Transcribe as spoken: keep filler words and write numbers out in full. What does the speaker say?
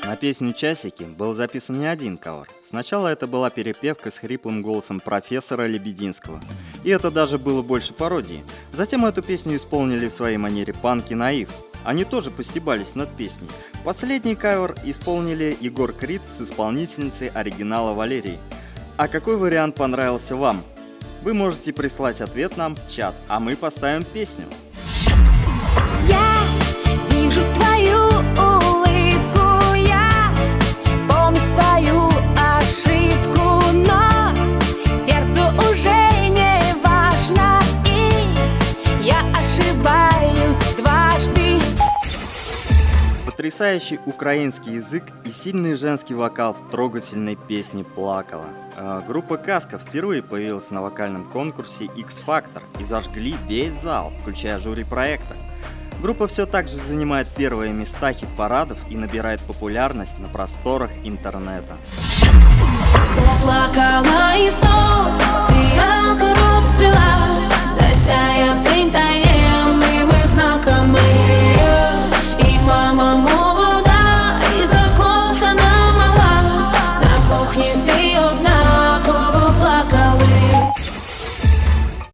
На песню «Часики» был записан не один кавер. Сначала это была перепевка с хриплым голосом профессора Лебединского. И это даже было больше пародии. Затем эту песню исполнили в своей манере панк и Наив. Они тоже постебались над песней. Последний кавер исполнили Егор Крид с исполнительницей оригинала Валерией. А какой вариант понравился вам? Вы можете прислать ответ нам в чат, а мы поставим песню. Я вижу твою улыбку, я помню свою ошибку, но сердцу уже не важно, и я ошибаюсь дважды. Потрясающий украинский язык и сильный женский вокал в трогательной песне «Плакала». Э, группа «Казка» впервые появилась на вокальном конкурсе X-Factor и зажгли весь зал, включая жюри проекта. Группа все так же занимает первые места хит-парадов и набирает популярность на просторах интернета. Плакала.